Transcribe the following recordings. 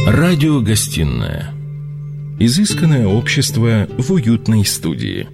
Радиогостинная. Изысканное общество в уютной студии.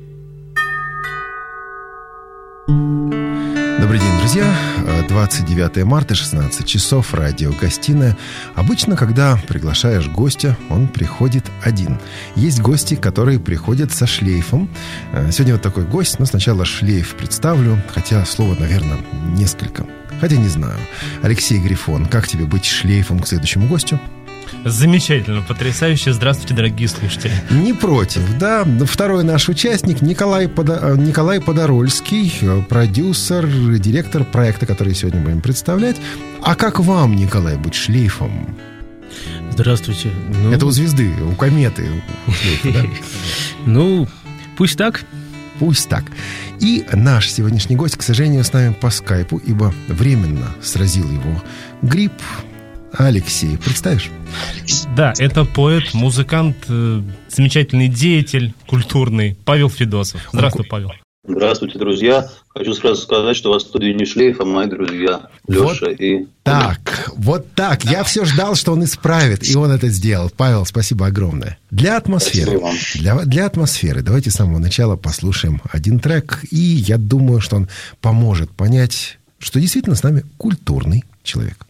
Добрый день, друзья. 29 марта, 16 часов, радиогостиная. Обычно, когда приглашаешь гостя, он приходит один. Есть гости, которые приходят со шлейфом. Сегодня вот такой гость, но сначала шлейф представлю, хотя слово, наверное, несколько. Хотя не знаю. Алексей Грифон, как тебе быть шлейфом к следующему гостю? Замечательно, потрясающе. Здравствуйте, дорогие слушатели. Не против, да. Второй наш участник Николай Подорольский, продюсер, директор проекта, который сегодня будем представлять. А как вам, Николай, быть шлейфом? Здравствуйте. Это у звезды, у кометы, у шлейфа, да? Ну, пусть так. Пусть так. И наш сегодняшний гость, к сожалению, с нами по скайпу, ибо временно сразил его грипп. Алексей, представишь? Да, это поэт, музыкант, замечательный деятель культурный Павел Федосов. Здравствуй, Павел. Здравствуйте, друзья. Хочу сразу сказать, что у вас в студии не шлейф, а мои друзья Леша вот и... Вот так. Я все ждал, что он исправит, и он это сделал. Павел, спасибо огромное. Для атмосферы, для атмосферы давайте с самого начала послушаем один трек, и я думаю, что он поможет понять, что действительно с нами культурный человек.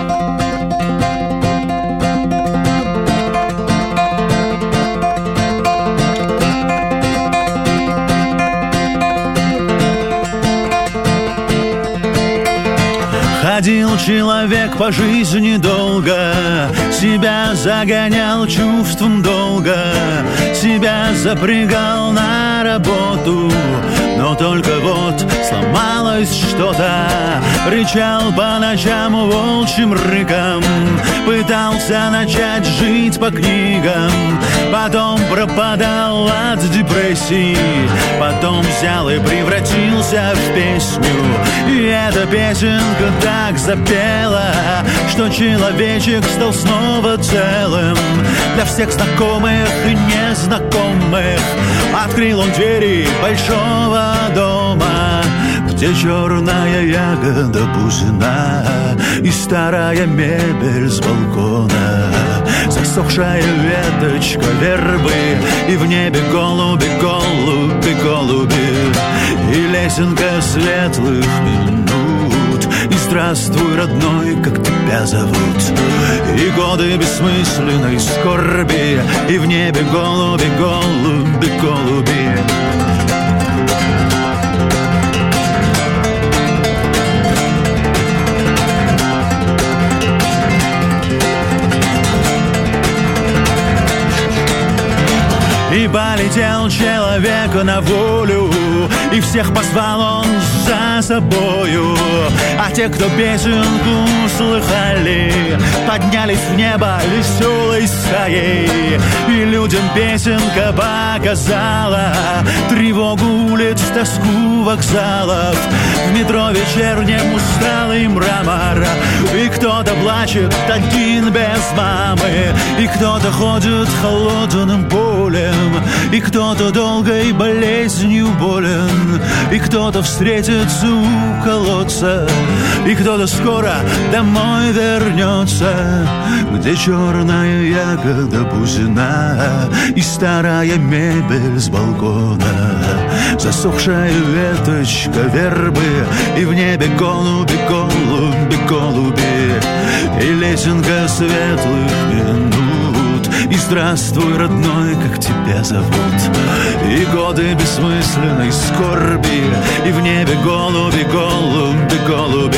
Ходил человек по жизни долго, себя загонял чувством долга, себя запрягал на работу, но только вот сломалось что-то. Рычал по ночам волчьим рыком, пытался начать жить по книгам, потом пропадал от депрессии, потом взял и превратился в песню. И эта песенка так запела, что человечек стал снова целым. Для всех знакомых и незнакомых открыл он двери большого дома, где черная ягода бузина и старая мебель с балкона, засохшая веточка вербы, и в небе голуби, голуби, голуби, и лесенка светлых минут, и здравствуй, родной, как тебя зовут, и годы бессмысленной скорби, и в небе голуби, голуби, голуби. И полетел человек на волю, и всех позвал он за собою. А те, кто песенку слыхали, поднялись в небо веселой стаей. И людям песенка показала тревогу улиц, тоску вокзалов, в метро вечернем усталый мрамор. И кто-то плачет один без мамы, и кто-то ходит холодным полем, и кто-то долгой болезнью болен, и кто-то встретится у колодца, и кто-то скоро домой вернется, где черная ягода бузина и старая мебель с балкона, засохшая веточка вербы, и в небе голуби, голуби, голуби, и лесенка светлых минут, и здравствуй, родной, как тебя зовут, и годы бессмысленной скорби, и в небе голуби, голуби, голуби.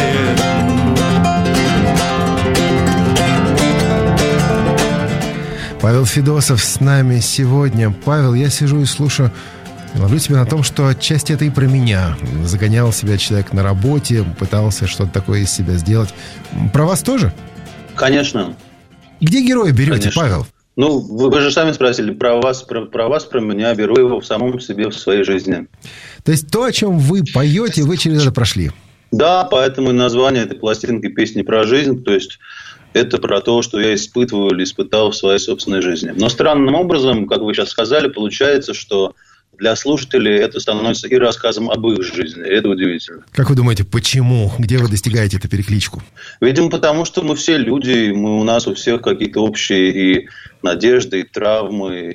Павел Федосов с нами сегодня. Павел, я сижу и слушаю, ловлю себя на том, что отчасти это и про меня. Загонял себя человек на работе, пытался что-то такое из себя сделать. Про вас тоже? Конечно. Где героя берете, Конечно. Павел? Ну, вы же сами спросили про вас, про меня. Беру его в самом себе, в своей жизни. То есть то, о чем вы поете, вы через это прошли? Да, поэтому и название этой пластинки «Песни про жизнь». То есть это про то, что я испытываю или испытал в своей собственной жизни. Но странным образом, как вы сейчас сказали, получается, что для слушателей это становится и рассказом об их жизни. И это удивительно. Как вы думаете, почему? Где вы достигаете эту перекличку? Видимо, потому что мы все люди, у нас у всех какие-то общие и надежды, и травмы,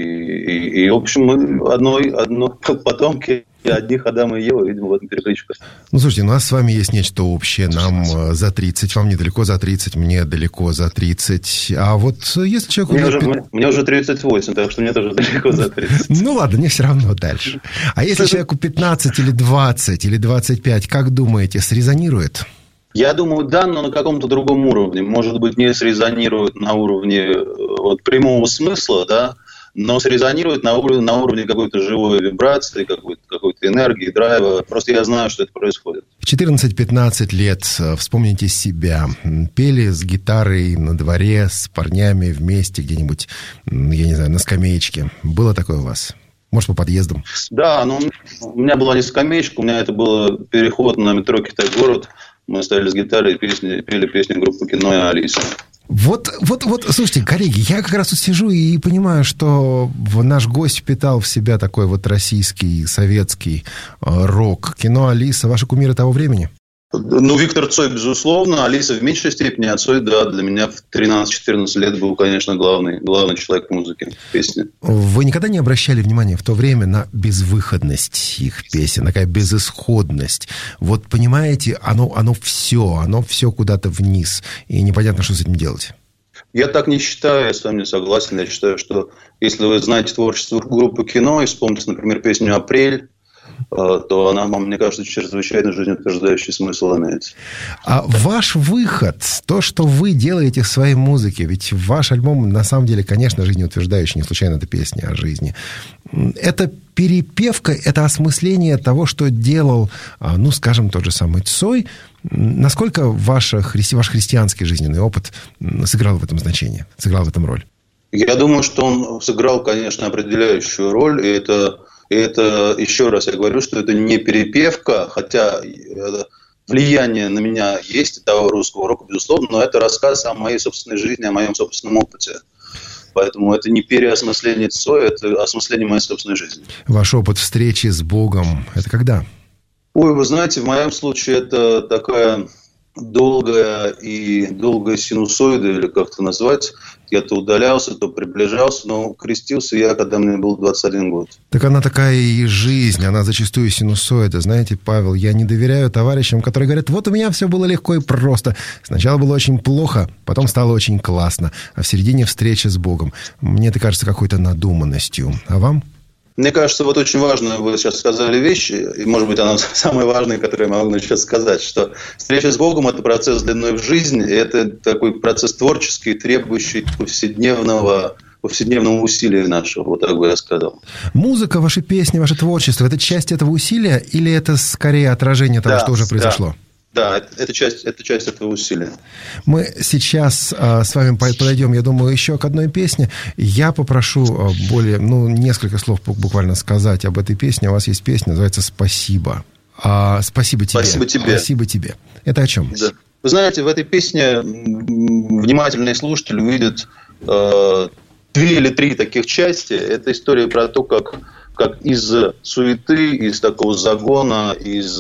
и в общем, мы одно потомки одних Адама и Евы, видимо, в этом перекличка. Ну, слушайте, у нас с вами есть нечто общее. Нам за 30, вам недалеко за 30, мне далеко за 30. А вот если человеку... Мне уже 38, так что мне тоже далеко за 30. Ну, ладно, мне все равно дальше. А если человеку 15 или 20 или 25, как думаете, срезонирует? Я думаю, да, но на каком-то другом уровне. Может быть, не срезонирует на уровне прямого смысла, да, но срезонирует на уровне какой-то живой вибрации, какой-то энергии, драйва. Просто я знаю, что это происходит. В 14-15 лет вспомните себя. Пели с гитарой на дворе, с парнями вместе где-нибудь, я не знаю, на скамеечке. Было такое у вас? Может, по подъездам? Да, но у меня была не скамеечка, у меня это был переход на метро Китай-город. Мы стояли с гитарой и пели песни группы «Кино» и «Алиса». Вот, слушайте, коллеги, я как раз тут сижу и понимаю, что наш гость впитал в себя такой вот российский, советский рок. «Кино», «Алиса» — ваши кумиры того времени? Ну, Виктор Цой, безусловно, Алиса в меньшей степени, а Цой, да, для меня в 13-14 лет был, конечно, главный человек музыки, песни. Вы никогда не обращали внимания в то время на безвыходность их песен, такая безысходность? Вот, понимаете, оно все куда-то вниз, и непонятно, что с этим делать. Я так не считаю, я с вами не согласен. Я считаю, что если вы знаете творчество группы «Кино» и вспомните, например, песню «Апрель», то она, мне кажется, чрезвычайно жизнеутверждающий смысл имеет. А ваш выход, то, что вы делаете в своей музыке, ведь ваш альбом, на самом деле, конечно, жизнеутверждающий, не случайно это песня о жизни. Это перепевка, это осмысление того, что делал, ну, скажем, тот же самый Цой. Насколько ваш христианский жизненный опыт сыграл в этом значение, сыграл в этом роль? Я думаю, что он сыграл, конечно, определяющую роль, и это, еще раз я говорю, что это не перепевка, хотя влияние на меня есть того русского рока, безусловно, но это рассказ о моей собственной жизни, о моем собственном опыте. Поэтому это не переосмысление Цоя, это осмысление моей собственной жизни. Ваш опыт встречи с Богом, это когда? Ой, вы знаете, в моем случае это такая долгая синусоида, или как это назвать. Я то удалялся, то приближался, но крестился я, когда мне был 21 год. Так она такая и жизнь, она зачастую синусоида. Знаете, Павел, я не доверяю товарищам, которые говорят, вот у меня все было легко и просто. Сначала было очень плохо, потом стало очень классно, а в середине встреча с Богом. Мне это кажется какой-то надуманностью. А вам? Мне кажется, вот очень важно, вы сейчас сказали вещи, и, может быть, она самая важная, которую я могу сейчас сказать, что встреча с Богом – это процесс длиной в жизнь, и это такой процесс творческий, требующий повседневного усилия нашего, вот так бы я сказал. Музыка, ваши песни, ваше творчество – это часть этого усилия, или это скорее отражение того, что уже произошло? Да, это часть этого усилия. Мы сейчас с вами подойдем, я думаю, еще к одной песне. Я попрошу несколько слов буквально сказать об этой песне. У вас есть песня, называется «Спасибо». Спасибо тебе. Спасибо тебе. Спасибо тебе. Это о чем? Да. Вы знаете, в этой песне внимательный слушатель увидит 2 или 3 таких части. Это история про то, как из суеты, из такого загона, из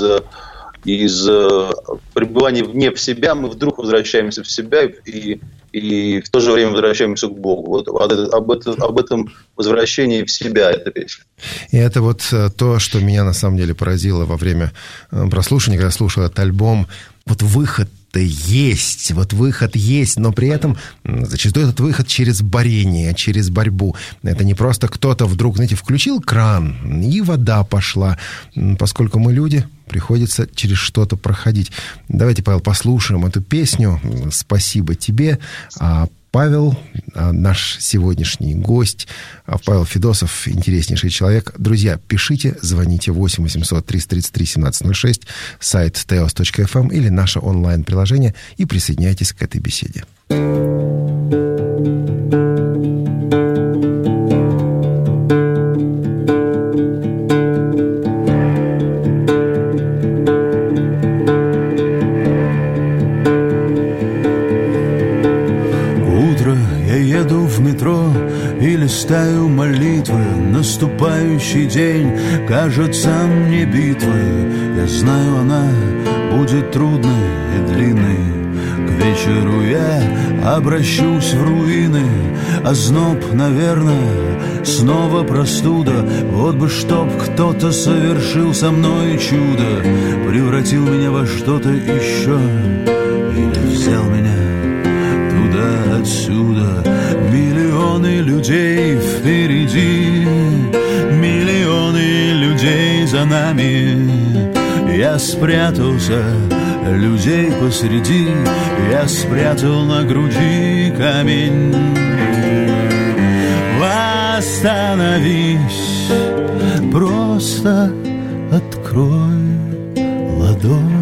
пребывания вне в себя мы вдруг возвращаемся в себя и в то же время возвращаемся к Богу. Вот об этом возвращении в себя эта песня. И это вот то, что меня на самом деле поразило во время прослушивания, когда слушал этот альбом. Вот выход-то есть, но при этом зачастую этот выход через борение, через борьбу. Это не просто кто-то вдруг, знаете, включил кран, и вода пошла. Поскольку мы люди, приходится через что-то проходить. Давайте, Павел, послушаем эту песню «Спасибо тебе». Павел, наш сегодняшний гость, Павел Федосов, интереснейший человек. Друзья, пишите, звоните 8 800 333 1706, сайт teos.fm или наше онлайн-приложение и присоединяйтесь к этой беседе. Я еду в метро и листаю молитвы. Наступающий день кажется мне битвой. Я знаю, она будет трудной и длинной. К вечеру я обращусь в руины. Озноб, наверное, снова простуда. Вот бы чтоб кто-то совершил со мной чудо, превратил меня во что-то еще или взял меня туда-отсюда. Миллионы людей впереди, миллионы людей за нами. Я спрятался, людей посреди, я спрятал на груди камень. Остановись, просто открой ладонь.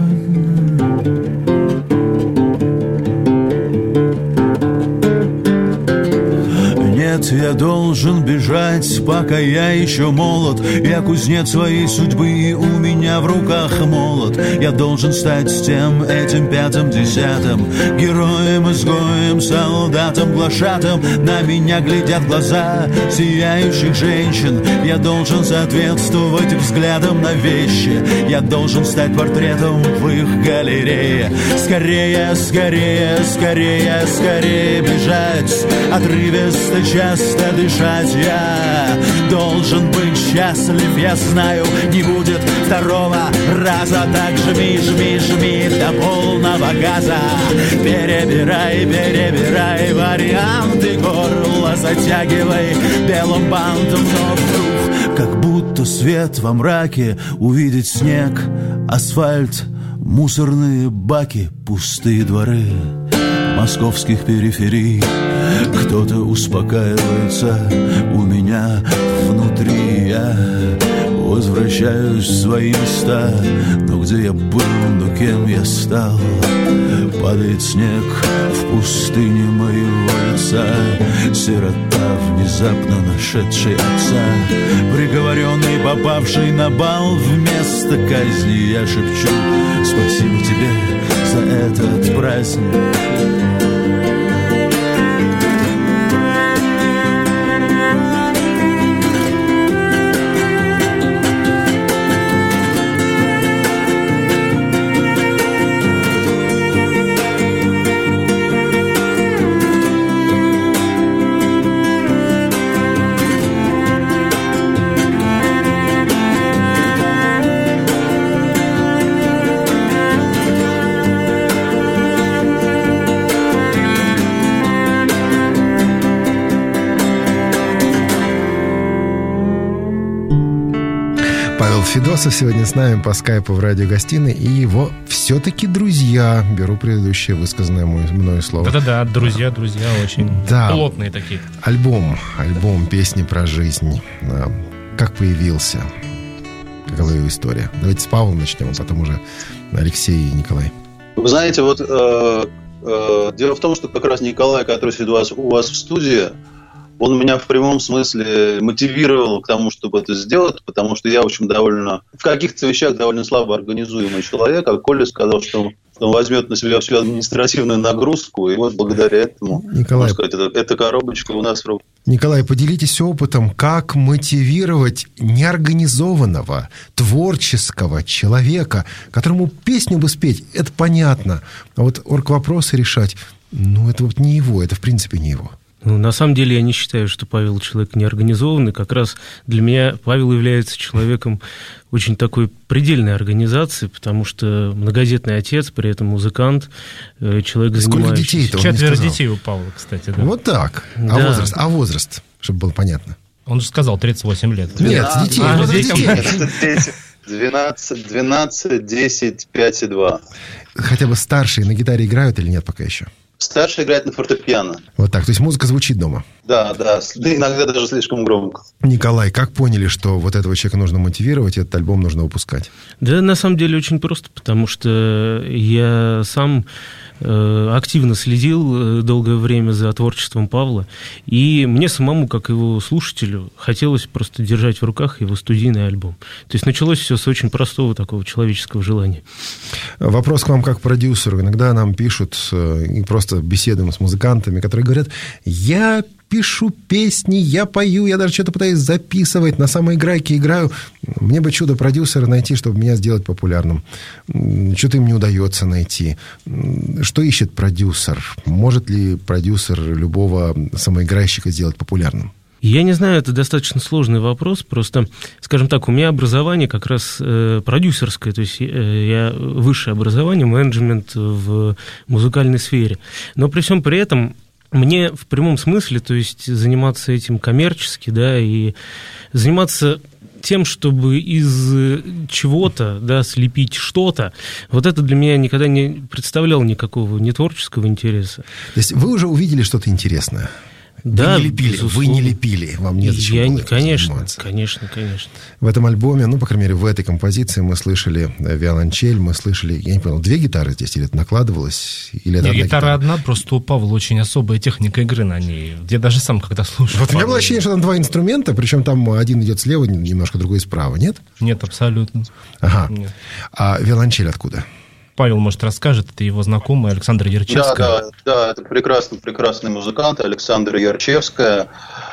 Нет, я должен бежать, пока я еще молод. Я кузнец своей судьбы, и у меня в руках молот. Я должен стать тем, этим, пятым, десятым, героем, изгоем, солдатом, глашатым. На меня глядят глаза сияющих женщин. Я должен соответствовать взглядам на вещи. Я должен стать портретом в их галерее. Скорее, скорее, скорее, скорее бежать, отрывисто, часто дышать. Я должен быть счастлив, я знаю, не будет второго раза. Так жми, жми, жми до полного газа. Перебирай, перебирай варианты, горло затягивай белым бантом. Но вдруг, как будто свет во мраке, увидеть снег, асфальт, мусорные баки, пустые дворы московских периферий. Кто-то успокаивается у меня внутри. Я возвращаюсь в свои места. Но где я был, но кем я стал? Падает снег в пустыне моего лица. Сирота, внезапно нашедший отца, приговоренный, попавший на бал вместо казни. Я шепчу: спасибо тебе за этот праздник. Федосов сегодня с нами по скайпу в радиогостиной, и его все-таки друзья. Беру предыдущее высказанное мною слово. Да-да-да, друзья очень плотные такие. Альбом «Песни про жизнь». Как появился? Какова его история? Давайте с Павлом начнем, а потом уже Алексей и Николай. Вы знаете, вот дело в том, что как раз Николай, который сидит у вас в студии, он меня в прямом смысле мотивировал к тому, чтобы это сделать, потому что я, в общем, в каких-то вещах довольно слабо организуемый человек, а Коля сказал, что он возьмет на себя всю административную нагрузку, и вот благодаря этому, Николай, можно сказать, эта коробочка у нас в руках. Николай, поделитесь опытом, как мотивировать неорганизованного, творческого человека, которому песню бы спеть, это понятно, а вот оргвопросы решать, это вот не его, это в принципе не его. На самом деле я не считаю, что Павел человек неорганизованный. Как раз для меня Павел является человеком очень такой предельной организации, потому что многодетный отец, при этом музыкант, человек занимающийся... Сколько детей-то он не сказал? 4 детей у Павла, кстати. Да. Вот так. Да. А возраст, чтобы было понятно? Он же сказал 38 лет. Нет, детей. 12, 10, 5 и 2. Хотя бы старшие на гитаре играют или нет пока еще? Старший играет на фортепиано. Вот так, то есть музыка звучит дома? Да, иногда даже слишком громко. Николай, как поняли, что вот этого человека нужно мотивировать, этот альбом нужно выпускать? Да, на самом деле очень просто, потому что я сам активно следил долгое время за творчеством Павла, и мне самому, как его слушателю, хотелось просто держать в руках его студийный альбом. То есть началось все с очень простого такого человеческого желания. Вопрос к вам как продюсеру. Иногда нам пишут и просто часто беседуем с музыкантами, которые говорят: я пишу песни, я пою, я даже что-то пытаюсь записывать, на самоиграйке играю. Мне бы чудо-продюсера найти, чтобы меня сделать популярным. Что-то им не удается найти. Что ищет продюсер? Может ли продюсер любого самоиграйщика сделать популярным? Я не знаю, это достаточно сложный вопрос, просто, скажем так, у меня образование как раз продюсерское, то есть я высшее образование, менеджмент в музыкальной сфере. Но при всем при этом мне в прямом смысле, то есть заниматься этим коммерчески, да, и заниматься тем, чтобы из чего-то, да, слепить что-то, вот это для меня никогда не представляло никакого ни творческого интереса. То есть вы уже увидели что-то интересное? Да, вы не лепили, вам нет зачем было заниматься. Конечно. В этом альбоме, ну, по крайней мере, в этой композиции мы слышали виолончель, мы слышали, я не понял, 2 гитары здесь, или это накладывалось? Или это гитара одна, просто у Павла очень особая техника игры на ней. Я даже сам когда слушал. Вот у меня было ощущение, что там 2 инструмента, причем там один идет слева, немножко другой справа, нет? Нет, абсолютно. Ага. Нет. А виолончель откуда? Павел, может, расскажет, это его знакомая Александра Ярчевская. Да, это прекрасный музыкант Александра Ярчевская,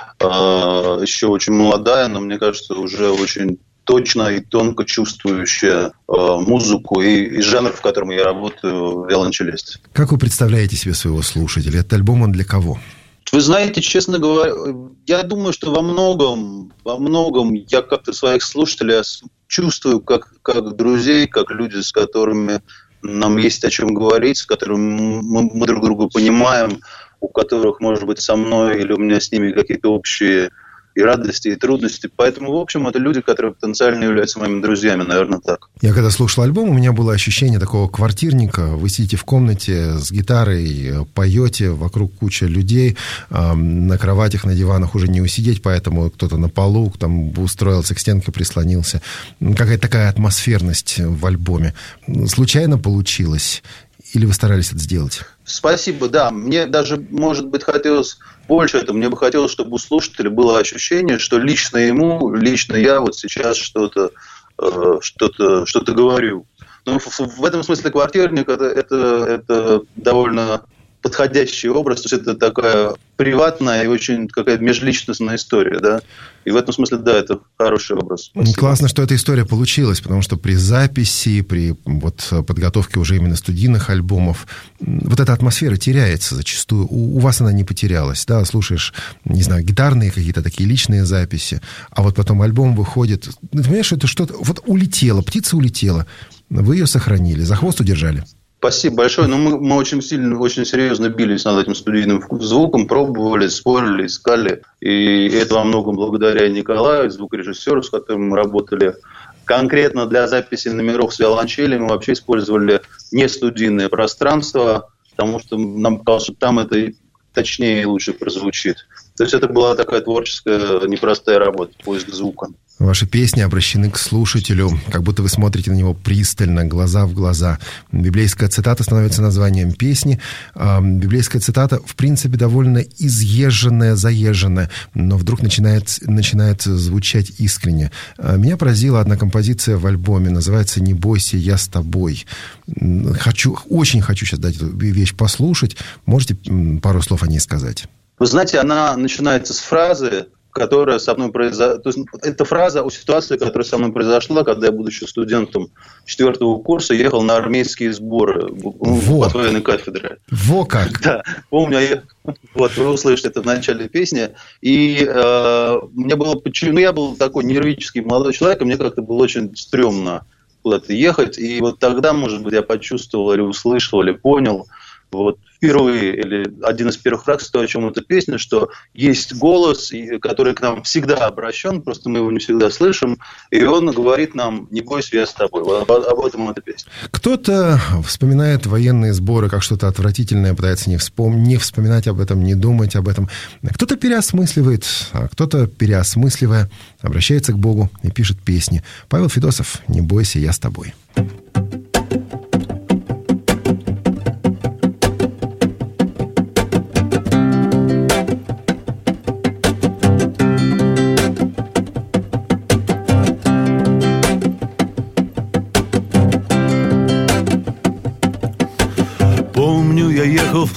еще очень молодая, но, мне кажется, уже очень точно и тонко чувствующая музыку и жанр, в котором я работаю, виолончелист. Как вы представляете себе своего слушателя? Этот альбом, он для кого? Вы знаете, честно говоря, я думаю, что во многом я как-то своих слушателей чувствую как друзей, как люди, с которыми нам есть о чем говорить, с которыми мы друг друга понимаем, у которых, может быть, со мной или у меня с ними какие-то общие и радости, и трудности. Поэтому, в общем, это люди, которые потенциально являются моими друзьями, наверное, так. Я когда слушал альбом, у меня было ощущение такого квартирника. Вы сидите в комнате с гитарой, поете, вокруг куча людей, на кроватях, на диванах уже не усидеть, поэтому кто-то на полу там устроился, к стенке прислонился. Какая-то такая атмосферность в альбоме. Случайно получилось? Или вы старались это сделать? Спасибо, да. Мне даже, может быть, хотелось больше этого. Мне бы хотелось, чтобы у слушателя было ощущение, что лично ему, лично я вот сейчас что-то говорю. Но в этом смысле квартирник это довольно подходящий образ, то есть это такая приватная и очень какая-то межличностная история, да, и в этом смысле, да, это хороший образ. Спасибо. Классно, что эта история получилась, потому что при записи, при вот подготовке уже именно студийных альбомов, вот эта атмосфера теряется зачастую, у вас она не потерялась, да, слушаешь, не знаю, гитарные какие-то такие личные записи, а вот потом альбом выходит, ты понимаешь, что это что-то, вот улетело, птица улетела, вы ее сохранили, за хвост удержали. Спасибо большое. Но мы очень сильно, очень серьезно бились над этим студийным звуком, пробовали, спорили, искали. И это во многом благодаря Николаю, звукорежиссеру, с которым мы работали. Конкретно для записи номеров с виолончели мы вообще использовали не студийное пространство, потому что нам казалось, что там это точнее и лучше прозвучит. То есть это была такая творческая, непростая работа, поиск звука. Ваши песни обращены к слушателю, как будто вы смотрите на него пристально, глаза в глаза. Библейская цитата становится названием песни. Библейская цитата, в принципе, довольно изъезженная, заезженная, но вдруг начинает звучать искренне. Меня поразила одна композиция в альбоме, называется «Не бойся, я с тобой». Очень хочу сейчас дать эту вещь послушать. Можете пару слов о ней сказать? Вы знаете, она начинается с фразы, которая со мной произошла. То есть это фраза о ситуации, которая со мной произошла, когда я, будучи студентом 4-го курса, ехал на армейские сборы от военной кафедры. Во как! Да, помню, вот вы услышите это в начале песни. И мне было, я был такой нервический молодой человек, и мне как-то было очень стрёмно куда-то ехать. И вот тогда, может быть, я почувствовал или услышал, или понял, вот впервые, или один из первых фраз, о чем эта песня, что есть голос, который к нам всегда обращен, просто мы его не всегда слышим, и он говорит нам: не бойся, я с тобой. Об этом эта песня. Кто-то вспоминает военные сборы как что-то отвратительное, пытается не вспоминать об этом, не думать об этом. Кто-то переосмысливает, а кто-то, переосмысливая, обращается к Богу и пишет песни. Павел Федосов, «Не бойся, я с тобой».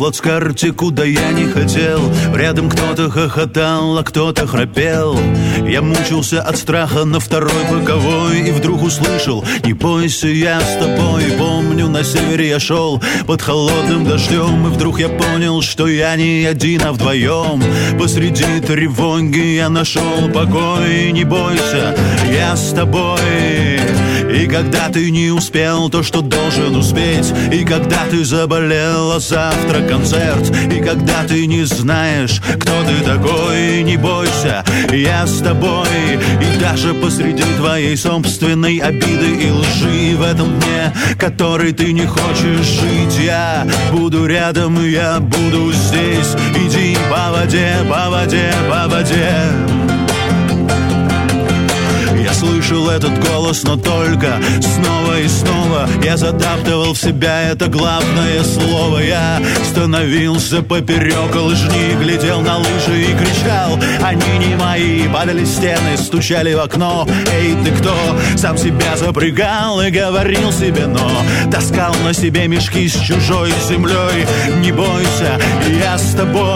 плацкарте, куда я не хотел. Рядом кто-то хохотал, а кто-то храпел. Я мучился от страха на второй боковой и вдруг услышал: не бойся, я с тобой. Помню, на севере я шел под холодным дождем, и вдруг я понял, что я не один, а вдвоем. Посреди тревоги я нашел покой. Не бойся, я с тобой. И когда ты не успел то, что должен успеть, и когда ты заболел, а завтра концерт, и когда ты не знаешь, кто ты такой, не бойся, я с тобой. И даже посреди твоей собственной обиды и лжи, в этом дне, который ты не хочешь жить, я буду рядом, я буду здесь. Иди по воде, по воде, по воде. Я слышал этот голос, но только снова и снова я затаптывал в себя это главное слово. Я становился поперек лыжни, глядел на лыжи и кричал: они не мои. Падали стены, стучали в окно: эй, ты кто? Сам себя запрягал и говорил себе но. Таскал на себе мешки с чужой землей. Не бойся, я с тобой.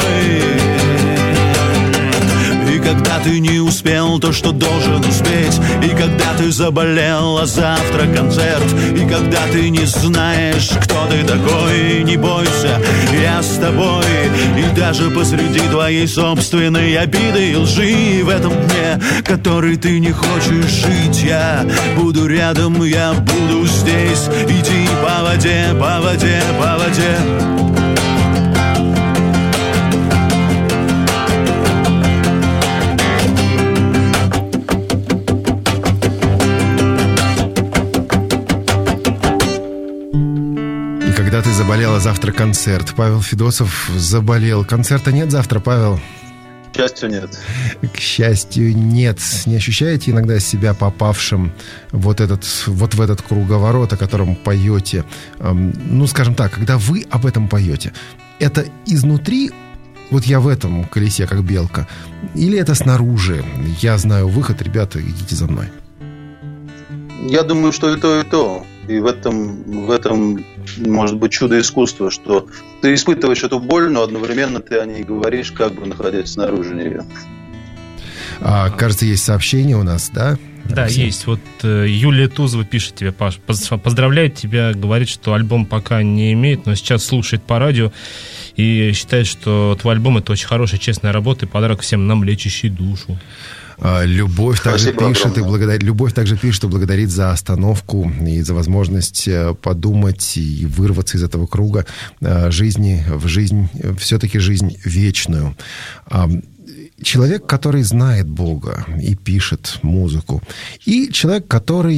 И когда ты не успел то, что должен успеть, и когда ты заболел, а завтра концерт, и когда ты не знаешь, кто ты такой, не бойся, я с тобой. И даже посреди твоей собственной обиды и лжи, в этом дне, который ты не хочешь жить, я буду рядом, я буду здесь. Иди по воде, по воде, по воде. Когда ты заболела, завтра концерт. Павел Федосов заболел. Концерта нет завтра, Павел? К счастью, нет. К счастью, нет. Не ощущаете иногда себя попавшим вот в этот круговорот, о котором поете? Ну, скажем так, когда вы об этом поете, это изнутри, вот я в этом колесе, как белка, или это снаружи? Я знаю выход, ребята, идите за мной. Я думаю, что и то, и то. И в этом может быть чудо искусства, что ты испытываешь эту боль, но одновременно ты о ней говоришь, как бы находясь снаружи нее. Кажется, есть сообщение у нас, да? Да, есть. Вот Юлия Тузова пишет тебе, Паш, поздравляет тебя, говорит, что альбом пока не имеет, но сейчас слушает по радио и считает, что твой альбом — это очень хорошая, честная работа и подарок всем нам, лечащий душу. Любовь также пишет и благодарит за остановку и за возможность подумать и вырваться из этого круга жизни в жизнь, все-таки жизнь вечную. Человек, который знает Бога и пишет музыку, и человек, который,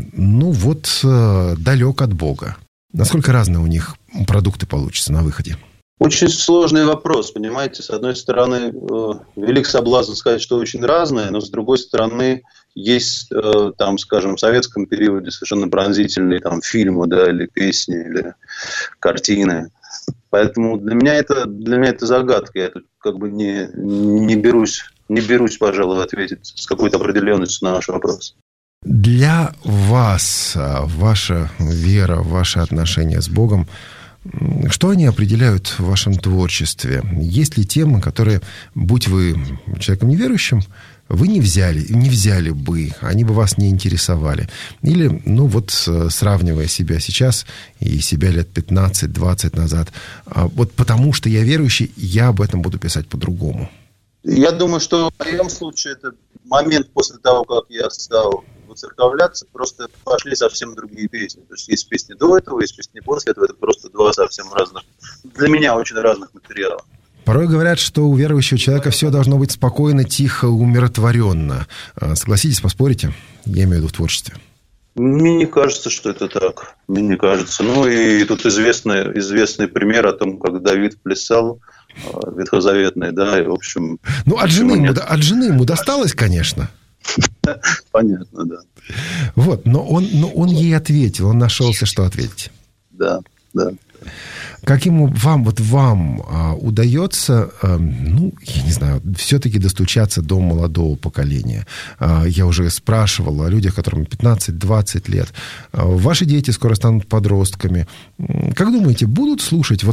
далек от Бога. Насколько разные у них продукты получатся на выходе? Очень сложный вопрос, понимаете. С одной стороны, велик соблазн сказать, что очень разное, но с другой стороны, есть, там, скажем, в советском периоде совершенно пронзительные там фильмы, да, или песни, или картины. Поэтому для меня это загадка. Я тут как бы не берусь, пожалуй, ответить с какой-то определенностью на ваш вопрос. Для вас ваша вера, ваши отношения с Богом, что они определяют в вашем творчестве? Есть ли темы, которые, будь вы человеком неверующим, вы не взяли бы, они бы вас не интересовали? Или, сравнивая себя сейчас и себя лет 15-20 назад, вот потому что я верующий, я об этом буду писать по-другому. Я думаю, что в моем случае это момент после того, как я стал выцерковляться, просто пошли совсем другие песни. То есть есть песни до этого, есть песни после этого. Это просто два совсем разных, для меня очень разных материала. Порой говорят, что у верующего человека все должно быть спокойно, тихо, умиротворенно. Согласитесь, поспорите? Я имею в виду в творчестве. Мне не кажется, что это так. Мне не кажется. И тут известный пример о том, как Давид плясал, ветхозаветный, да, и в общем... от жены ему досталось, конечно. Понятно, да. Но он ей ответил, он нашелся, что ответить. Да. Как вам удается, я не знаю, все-таки достучаться до молодого поколения? Я уже спрашивал о людях, которым 15-20 лет. Ваши дети скоро станут подростками. Как думаете, будут слушать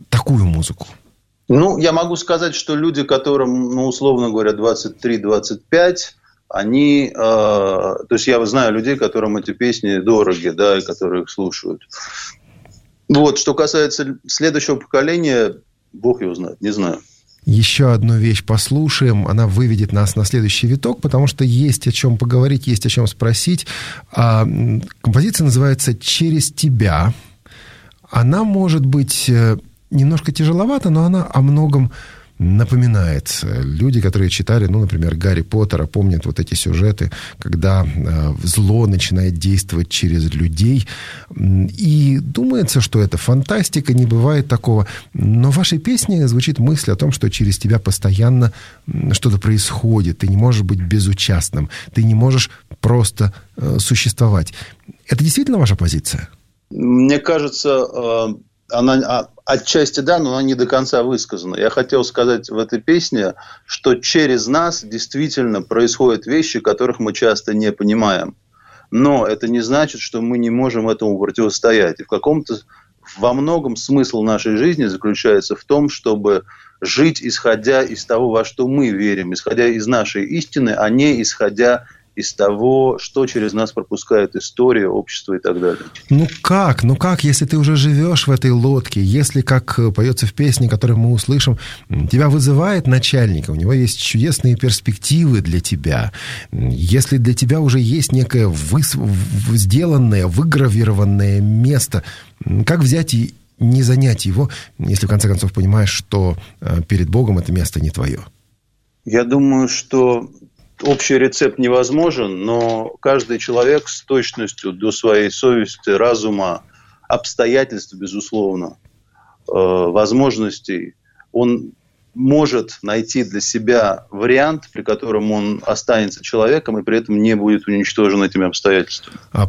такую музыку? Ну, я могу сказать, что люди, которым, ну, условно говоря, 23-25, они... то есть я знаю людей, которым эти песни дороги, да, и которые их слушают. Вот, что касается следующего поколения, бог его знает, не знаю. Еще одну вещь послушаем, она выведет нас на следующий виток, потому что есть о чем поговорить, есть о чем спросить. Композиция называется «Через тебя». Она может быть немножко тяжеловата, но она о многом напоминает. Люди, которые читали, ну, например, Гарри Поттера, помнят вот эти сюжеты, когда зло начинает действовать через людей. И думается, что это фантастика, не бывает такого. Но в вашей песне звучит мысль о том, что через тебя постоянно что-то происходит. Ты не можешь быть безучастным. Ты не можешь просто существовать. Это действительно ваша позиция? Мне кажется, она отчасти да, но она не до конца высказана. Я хотел сказать в этой песне, что через нас действительно происходят вещи, которых мы часто не понимаем. Но это не значит, что мы не можем этому противостоять. И во многом смысл нашей жизни заключается в том, чтобы жить, исходя из того, во что мы верим, исходя из нашей истины, а не исходя из того, что через нас пропускает история, общество и так далее. Ну как, если ты уже живешь в этой лодке, если, как поется в песне, которую мы услышим, тебя вызывает начальник, у него есть чудесные перспективы для тебя, если для тебя уже есть некое сделанное, выгравированное место, как взять и не занять его, если в конце концов понимаешь, что перед Богом это место не твое? Я думаю, что общий рецепт невозможен, но каждый человек с точностью до своей совести, разума, обстоятельств, безусловно, возможностей, он может найти для себя вариант, при котором он останется человеком и при этом не будет уничтожен этими обстоятельствами. А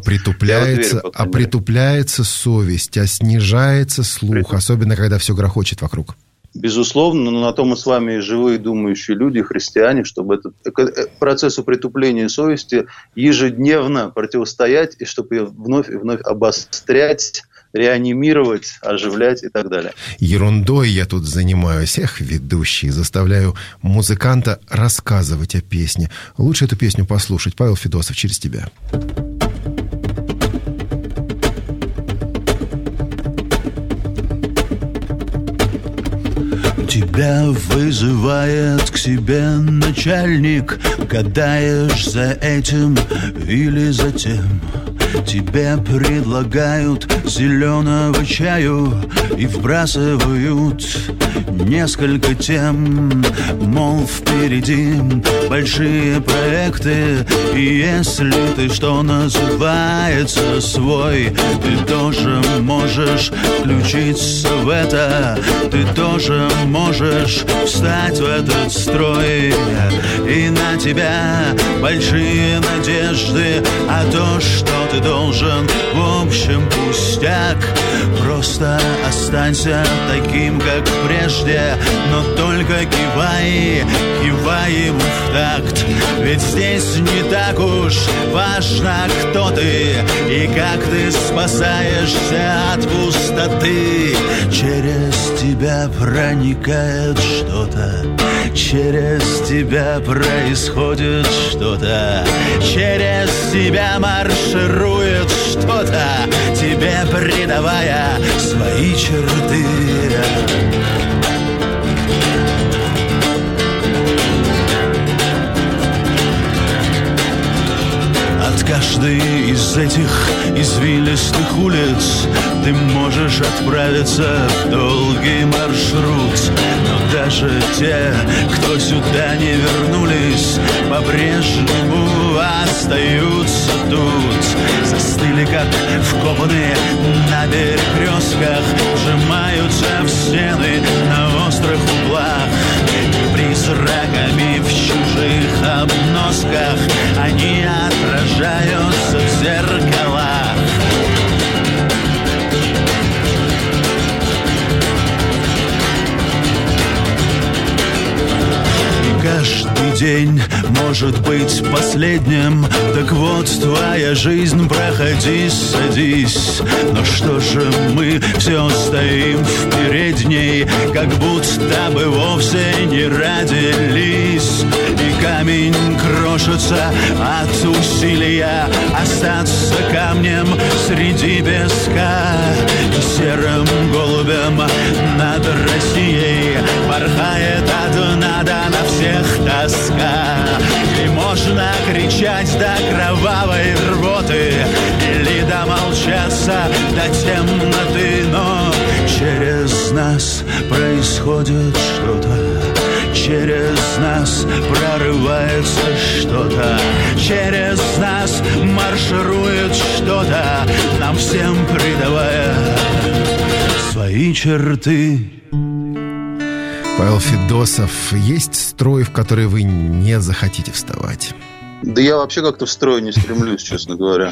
притупляется совесть, а снижается слух, особенно когда все грохочет вокруг. Безусловно, но на то мы с вами живые думающие люди, христиане, чтобы процессу притупления совести ежедневно противостоять, и чтобы ее вновь и вновь обострять, реанимировать, оживлять и так далее. Ерундой я тут занимаюсь, ведущий, заставляю музыканта рассказывать о песне. Лучше эту песню послушать. Павел Федосов, «Через тебя». Тебя вызывает к себе начальник, гадаешь за этим или за тем. Тебе предлагают зеленого чаю и вбрасывают несколько тем. Мол, впереди большие проекты, и если ты, что называется, свой, ты тоже можешь включиться в это, ты тоже можешь встать в этот строй. И на тебя большие надежды, а то, что ты должен, в общем, пустяк. Просто останься таким, как прежде, но только кивай ему в такт. Ведь здесь не так уж важно, кто ты и как ты спасаешься от пустоты. Через тебя проникает что-то, через тебя происходит что-то, через тебя марширует что-то, тебе придавая свои черты. От каждой из этих извилистых улиц ты можешь отправиться в долгий маршрут. Но даже те, кто сюда не вернулись, по-прежнему остаются тут. Застыли, как вкопанные на перекрестках, вжимаются в стены на острых углах. Призраками в чужих обносках они отражаются в зеркалах. И каждый день может быть последним. Так вот, твоя жизнь, проходи, садись. Но что же мы все стоим в передней, как будто бы вовсе не родились. И камень крошится от усилия остаться камнем среди песка. И серым голубем над Россией порхает одна на всех тоска. И можно кричать до кровавой рвоты или домолчаться до темноты, но через нас происходит что-то, через нас прорывается что-то, через нас марширует что-то, нам всем придавая свои черты. Павел Федосов, есть строй, в который вы не захотите вставать? Да я вообще как-то в строй не стремлюсь, честно говоря.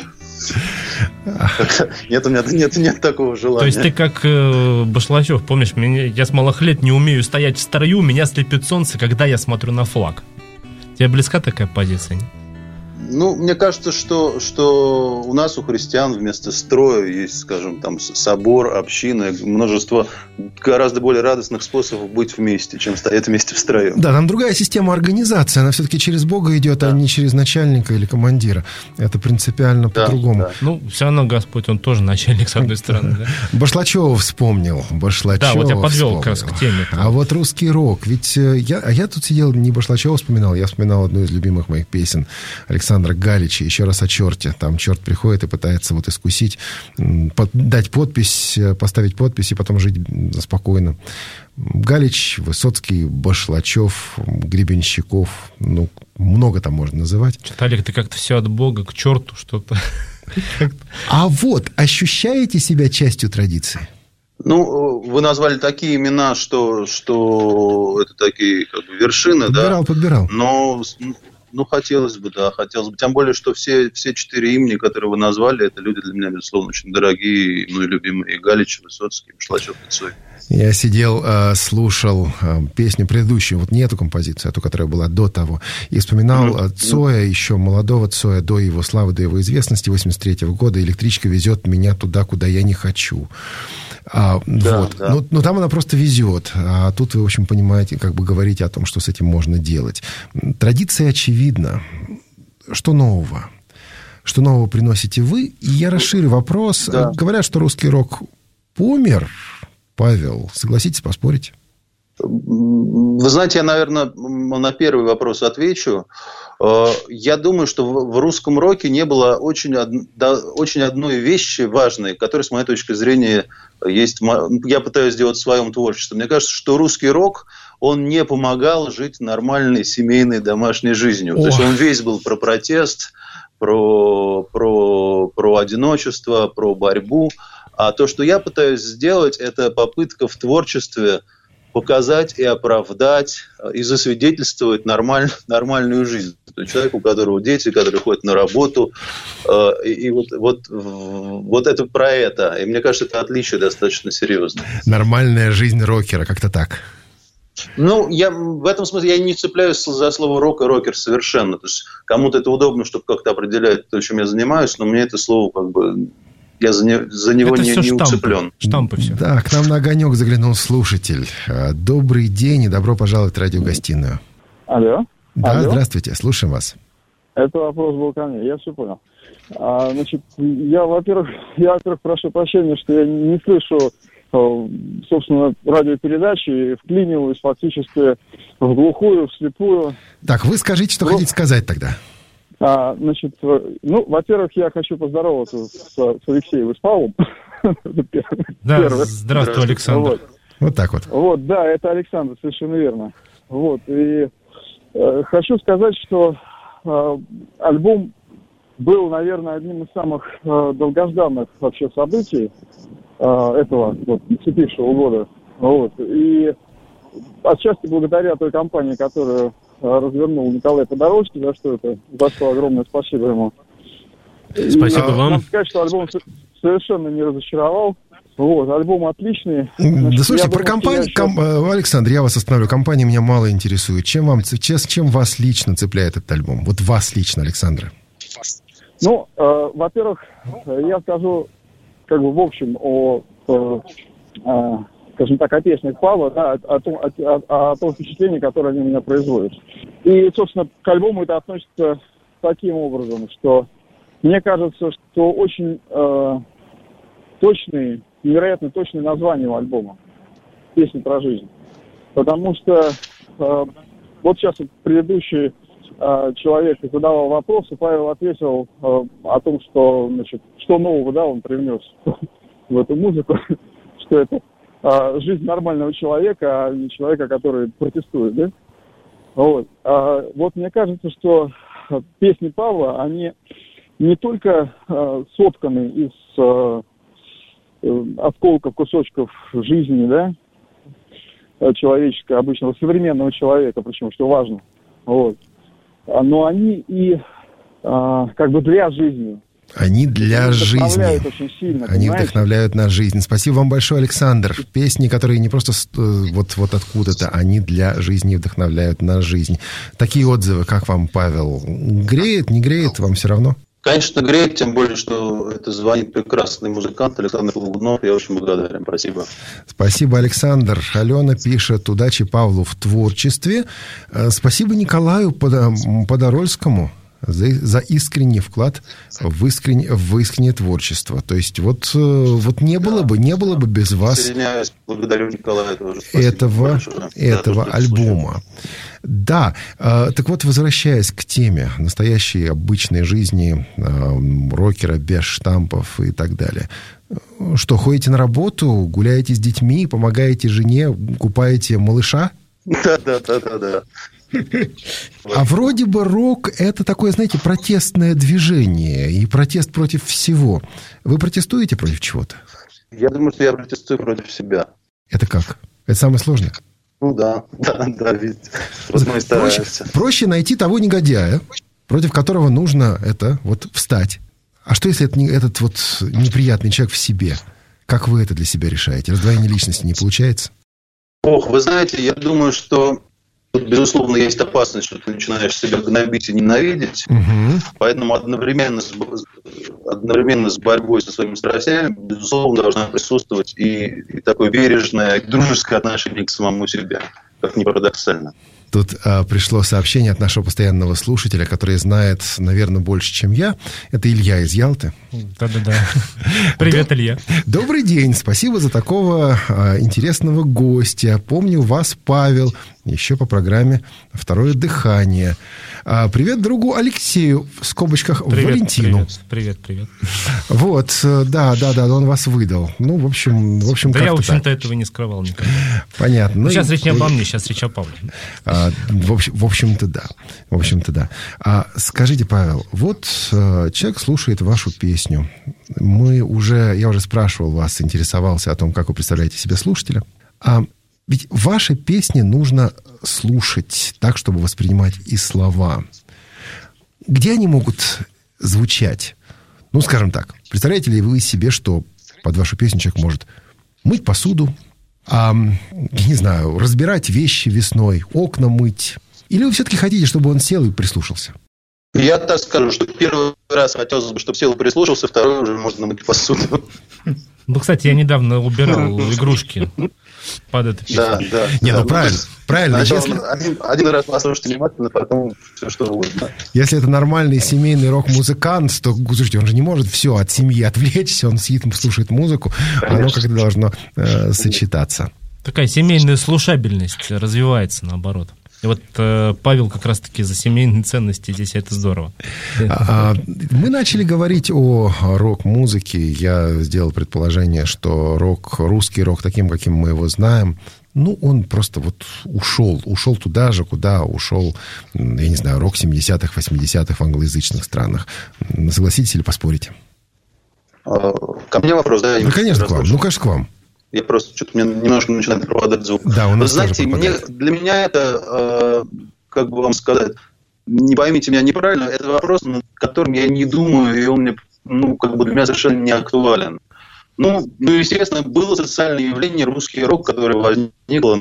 Нет, у меня нет такого желания. То есть ты как Башлачев, помнишь, я с малых лет не умею стоять в строю, меня слепит солнце, когда я смотрю на флаг. Тебе близка такая позиция? Ну, мне кажется, что у нас, у христиан, вместо строя есть, скажем, там собор, община, множество гораздо более радостных способов быть вместе, чем стоять вместе в строю. Да, там другая система организации, она все-таки через Бога идет, да, а не через начальника или командира. Это принципиально по-другому. Да. Ну, все равно Господь, он тоже начальник, с одной стороны. Да? Башлачева вспомнил. Да, вот я подвел как раз к теме. А вот русский рок, ведь я тут сидел, не Башлачева вспоминал, я вспоминал одну из любимых моих песен Александра Галича, еще раз о черте. Там черт приходит и пытается вот искусить, дать подпись, поставить подпись и потом жить спокойно. Галич, Высоцкий, Башлачев, Гребенщиков, ну, много там можно называть. Что-то, Олег, ты как-то все от Бога к черту что-то. А вот, ощущаете себя частью традиции? Ну, вы назвали такие имена, что это такие как бы вершины, Подбирал. Но хотелось бы. Тем более, что все 4 имени, которые вы назвали, это люди для меня, безусловно, очень дорогие, ну и любимые. И Галич, и Высоцкий, и Башлачев, и Цой. Я сидел, слушал песню предыдущую, вот не эту композицию, а ту, которая была до того, и вспоминал Цоя, еще молодого Цоя, до его славы, до его известности, 83-го года. «Электричка везет меня туда, куда я не хочу». Да. Но там она просто везет. А тут вы, в общем, понимаете, как бы говорите о том, что с этим можно делать. Традиция очевидна. Что нового? Что нового приносите вы? И я расширю вопрос. Да. Говорят, что русский рок помер. Павел, согласитесь поспорить? Вы знаете, я, наверное, на первый вопрос отвечу. Я думаю, что в русском роке не было очень одной вещи важной, которая, с моей точки зрения, есть. Я пытаюсь сделать в своем творчестве. Мне кажется, что русский рок, он не помогал жить нормальной семейной домашней жизнью. То есть он весь был про протест, про одиночество, про борьбу. А то, что я пытаюсь сделать, это попытка в творчестве показать и оправдать, и засвидетельствовать нормальную жизнь. Человек, у которого дети, который ходит на работу. И вот это про это. И мне кажется, это отличие достаточно серьезное. Нормальная жизнь рокера, как-то так. Ну, в этом смысле я не цепляюсь за слово рок и рокер совершенно. То есть кому-то это удобно, чтобы как-то определять то, чем я занимаюсь, но мне это слово как бы... Я за него не уцеплен. Штампы все. Да, к нам на огонек заглянул слушатель. Добрый день и добро пожаловать в радиогостиную. Алло. Да, здравствуйте, слушаем вас. Это вопрос был ко мне, я все понял. Значит, я, во-первых, прошу прощения, что я не слышу, собственно, радиопередачи, вклиниваюсь фактически в глухую, в слепую. Так, вы скажите, что хотите сказать тогда. Значит, во-первых, я хочу поздороваться с Алексеем и с Павлом. Да, здравствуй, Александр. Вот так вот. Вот, да, это Александр, совершенно верно. Вот, и хочу сказать, что альбом был, наверное, одним из самых долгожданных вообще событий этого наступившего года. Вот, и отчасти благодаря той компании, которую развернул Николай Подорожский, за что огромное спасибо ему. Спасибо вам. Надо сказать, что альбом совершенно не разочаровал. Вот, альбом отличный. Да, слушайте, про компанию, Александр, я вас остановлю. Компания меня мало интересует. Чем вас лично цепляет этот альбом? Вот вас лично, Александр. Ну, во-первых, я скажу, как бы в общем, скажем так, о песнях Павла, да, о том впечатлении, которое они у меня производят. И, собственно, к альбому это относится таким образом, что мне кажется, что очень невероятно точное название у альбома «Песни про жизнь». Потому что вот сейчас предыдущий человек задавал вопрос, и Павел ответил о том, что, значит, что нового, да, он привнес в эту музыку, что это жизнь нормального человека, а не человека, который протестует, да? Вот. Вот мне кажется, что песни Павла, они не только сотканы из осколков, кусочков жизни, да, человеческого, обычного, современного человека, причем, что важно, вот, но они и как бы для жизни. Они для жизни. Очень сильно, они вдохновляют на жизнь. Спасибо вам большое, Александр. Песни, которые не просто вот откуда-то, они для жизни вдохновляют на жизнь. Такие отзывы, как вам, Павел? Греет, не греет, вам все равно? Конечно, греет, тем более, что это звонит прекрасный музыкант Александр Лугунов. Я очень благодарен. Спасибо. Спасибо, Александр. Алена пишет: удачи Павлу в творчестве. Спасибо Николаю Подорольскому за искренний вклад в искреннее творчество. То есть вот не было бы без вас благодарю Николая тоже. этого альбома. Да, так вот, возвращаясь к теме настоящей обычной жизни рокера без штампов и так далее. Что, ходите на работу, гуляете с детьми, помогаете жене, купаете малыша? Да. А вроде бы рок – это такое, знаете, протестное движение и протест против всего. Вы протестуете против чего-то? Я думаю, что я протестую против себя. Это как? Это самое сложное? Ну да, ведь вот мы стараемся. Проще найти того негодяя, против которого нужно встать. А что, если этот неприятный человек в себе? Как вы это для себя решаете? Раздвоение личности не получается? Вы знаете, я думаю, что тут, безусловно, есть опасность, что ты начинаешь себя гнобить и ненавидеть. Угу. Поэтому одновременно с борьбой со своими страстями, безусловно, должна присутствовать и такое бережное, дружеское отношение к самому себе, как ни парадоксально. Тут пришло сообщение от нашего постоянного слушателя, который знает, наверное, больше, чем я. Это Илья из Ялты. Да-да-да. Привет, Илья. Добрый день. Спасибо за такого интересного гостя. Помню вас, Павел, еще по программе «Второе дыхание». Привет другу Алексею, в скобочках Валентину. Привет. Вот, да, он вас выдал. Ну, в общем, да я, в общем-то, этого не скрывал никогда. Понятно. Сейчас речь не обо мне, сейчас речь о Павле. В общем-то, да. Скажите, Павел, вот человек слушает вашу песню. Я уже спрашивал вас, интересовался о том, как вы представляете себе слушателя. Ведь ваши песни нужно слушать так, чтобы воспринимать и слова. Где они могут звучать? Ну, скажем так, представляете ли вы себе, что под вашу песню человек может мыть посуду, я не знаю, разбирать вещи весной, окна мыть? Или вы все-таки хотите, чтобы он сел и прислушался? Я так скажу, что первый раз хотелось бы, чтобы сел и прислушался, второй уже можно мыть посуду. Ну, кстати, я недавно убирал игрушки под эту песню. Да. Не, ну правильно. Один раз послушайте внимательно, потом все что угодно. Если это нормальный семейный рок-музыкант, то, слушайте, он же не может все от семьи отвлечься, он сидит, слушает музыку, оно как-то должно сочетаться. Такая семейная слушабельность развивается, наоборот. И вот Павел как раз-таки за семейные ценности здесь, это здорово. Мы начали говорить о рок-музыке. Я сделал предположение, что русский рок, таким, каким мы его знаем, он просто ушел туда же, куда ушел, я не знаю, рок 70-х, 80-х в англоязычных странах. Согласитесь или поспорите? Ко мне вопрос, да? Конечно, к вам. Конечно, к вам. Я просто что-то мне немножко начинает пропадать звук. Да, у нас знаете, для меня это, как бы вам сказать, не поймите меня неправильно, это вопрос, над которым я не думаю, и он мне, для меня совершенно не актуален. Естественно, было социальное явление русский рок, которое возникло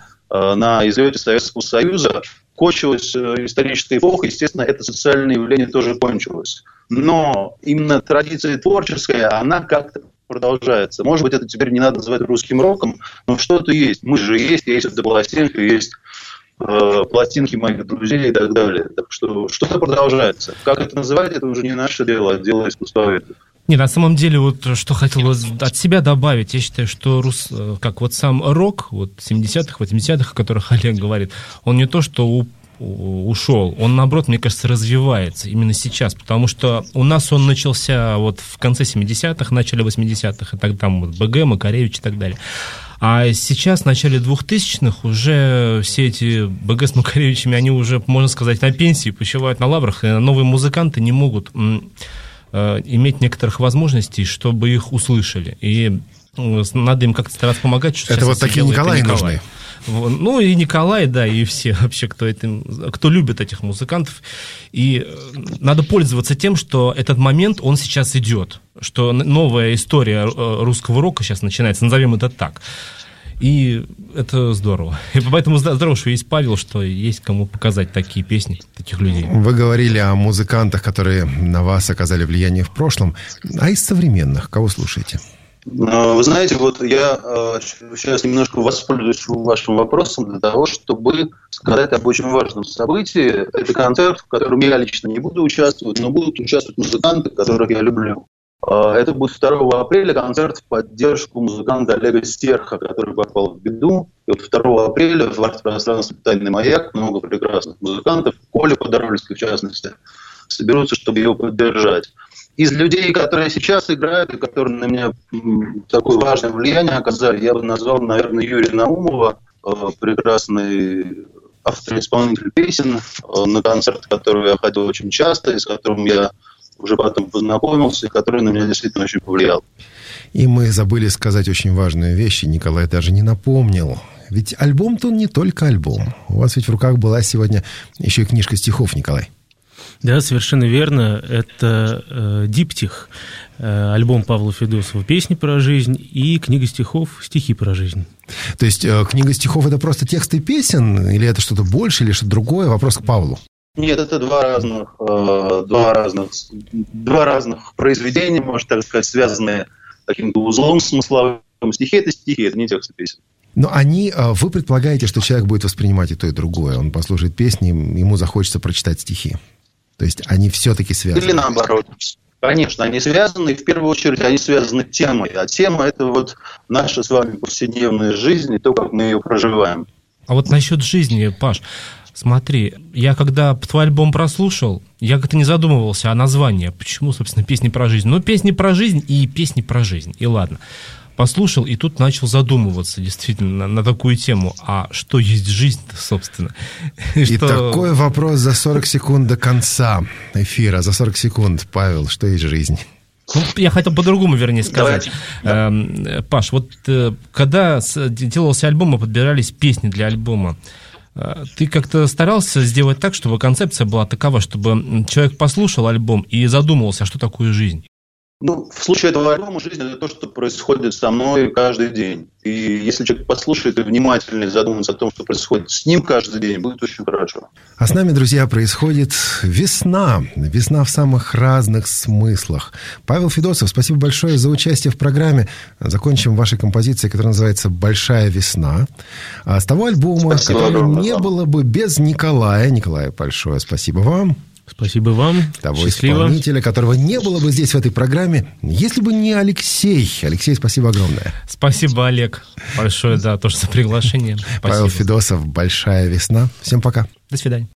на излете Советского Союза. Кончилась историческая эпоха, естественно, это социальное явление тоже кончилось. Но именно традиция творческая, она как-то продолжается. Может быть, это теперь не надо называть русским роком, но что-то есть. Мы же есть эта пластинка, есть пластинки моих друзей и так далее. Так что что-то продолжается. Как это называть, это уже не наше дело, а дело искусствоведов. Не, на самом деле, вот что хотел бы от себя добавить, я считаю, что как вот сам рок, вот 70-х, 80-х, о которых Олег говорит, он не то, что ушел, он, наоборот, мне кажется, развивается именно сейчас, потому что у нас он начался вот в конце 70-х, начале 80-х, и так там вот БГ, Макаревич и так далее. А сейчас, в начале 2000-х, уже все эти БГ с Макаревичами, они уже, можно сказать, на пенсии, почивают на лаврах, и новые музыканты не могут иметь некоторых возможностей, чтобы их услышали. И надо им как-то стараться помогать. Что это вот такие Николаи нужны. Ну, и Николай, да, и все вообще, кто любит этих музыкантов. И надо пользоваться тем, что этот момент, он сейчас идет. Что новая история русского рока сейчас начинается, назовем это так. И это здорово. И поэтому здорово, что есть Павел, что есть кому показать такие песни, таких людей. Вы говорили о музыкантах, которые на вас оказали влияние в прошлом. А из современных кого слушаете? Вы знаете, вот я сейчас немножко воспользуюсь вашим вопросом для того, чтобы сказать об очень важном событии. Это концерт, в котором я лично не буду участвовать, но будут участвовать музыканты, которых я люблю. Это будет 2 апреля концерт в поддержку музыканта Олега Стерха, который попал в беду. И вот 2 апреля в арт-пространстве «Тайный маяк» много прекрасных музыкантов, Коля Подоровский в частности, соберутся, чтобы его поддержать. Из людей, которые сейчас играют и которые на меня такое важное влияние оказали, я бы назвал, наверное, Юрия Наумова, прекрасный автор-исполнитель песен, на концерт, который я ходил очень часто, и с которым я уже потом познакомился, и который на меня действительно очень повлиял. И мы забыли сказать очень важную вещь, и Николай даже не напомнил. Ведь альбом-то он не только альбом. У вас ведь в руках была сегодня еще и книжка стихов, Николай. Да, совершенно верно. Это диптих, альбом Павла Федосова «Песни про жизнь» и книга стихов «Стихи про жизнь». То есть книга стихов – это просто тексты песен, или это что-то больше, или что-то другое? Вопрос к Павлу. Нет, это два разных произведения, можно так сказать, связанные каким-то узлом смысловым. Стихи – это стихи, это не тексты песен. Но вы предполагаете, что человек будет воспринимать и то, и другое. Он послушает песни, ему захочется прочитать стихи. То есть они все-таки связаны. Или наоборот. Конечно, они связаны, и в первую очередь они связаны темой. А тема – это вот наша с вами повседневная жизнь и то, как мы ее проживаем. А вот насчет жизни, Паш, смотри, я когда твой альбом прослушал, я как-то не задумывался о названии. Почему, собственно, песни про жизнь? Ну, песни про жизнь и песни про жизнь. И ладно. Послушал, и тут начал задумываться действительно на такую тему. А что есть жизнь-то, собственно? И такой вопрос за 40 секунд до конца эфира. За 40 секунд, Павел, что есть жизнь? Ну, я хотел по-другому, вернее, сказать. Паш, вот когда делался альбом и подбирались песни для альбома, ты как-то старался сделать так, чтобы концепция была такова, чтобы человек послушал альбом и задумывался, а что такое жизнь? Ну, в случае этого альбома жизнь – это то, что происходит со мной каждый день. И если человек послушает и внимательно задумается о том, что происходит с ним каждый день, будет очень хорошо. А с нами, друзья, происходит весна. Весна в самых разных смыслах. Павел Федосов, спасибо большое за участие в программе. Закончим вашей композицией, которая называется «Большая весна». А с того альбома, который не было бы без Николая. Николай, большое спасибо вам. Спасибо вам. Того Счастливо. Исполнителя, которого не было бы здесь, в этой программе, если бы не Алексей. Алексей, спасибо огромное. Спасибо, Олег, большое, да, тоже за приглашение. Спасибо. Павел Федосов, «Большая весна». Всем пока. До свидания.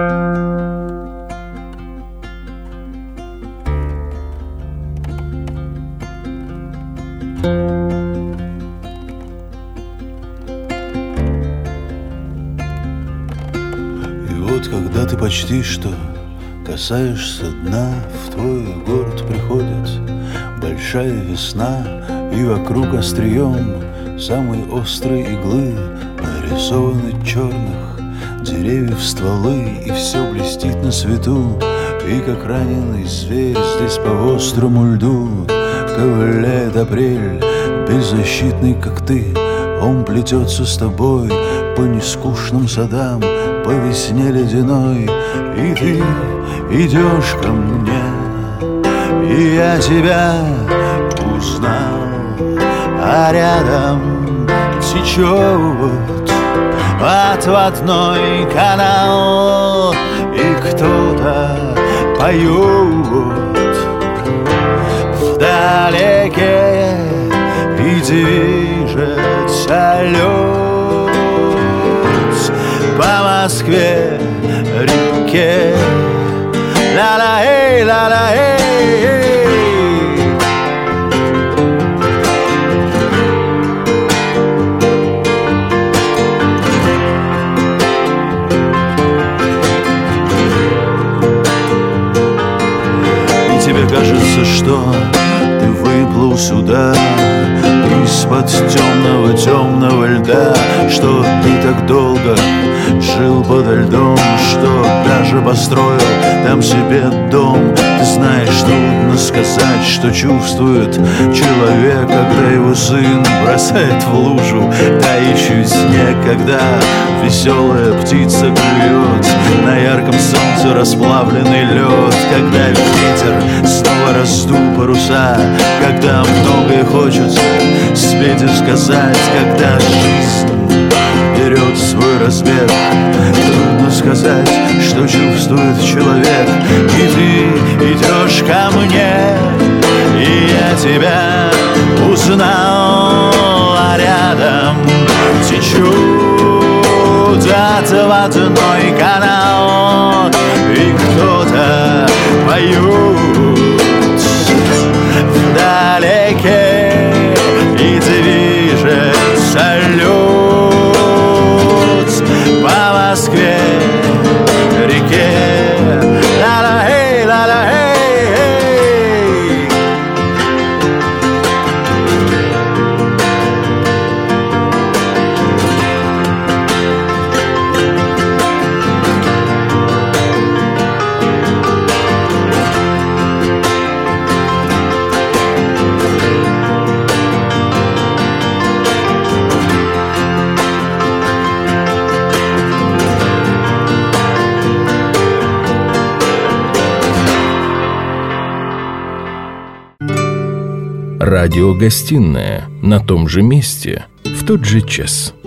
И вот когда ты почти что касаешься дна, в твой город приходит большая весна, и вокруг острием самой острой иглы нарисованы черных деревьев стволы, и все блестит на свету, и как раненый зверь здесь по острому льду ковыляет апрель, беззащитный, как ты. Он плетется с тобой по нескучным садам, по весне ледяной. И ты идешь ко мне, и я тебя узнал, а рядом течет отводной канал, и кто-то поет вдалеке, и движется лед по Москве реке. Ла-ла-эй, ла-ла-эй. Тебе кажется, что ты выплыл сюда из-под темного льда, что ты так долго жил подо льдом, что даже построил там себе дом. Ты знаешь, трудно сказать, что чувствует человек, когда его сын бросает в лужу тающий снег, когда веселая птица клюет на ярком солнце расплавленный лед, когда ветер снова раздул паруса, когда многое хочется спеть и сказать, когда жизнь берет свой размер. Трудно сказать, что чувствует человек. И ты идешь ко мне, и я тебя узнал, а рядом течет отводной канал, и кто-то поет вдалеке, и движется лед по Москве реке. Ла-ла-эй, ла-ла-эй. Радиогостинная на том же месте в тот же час.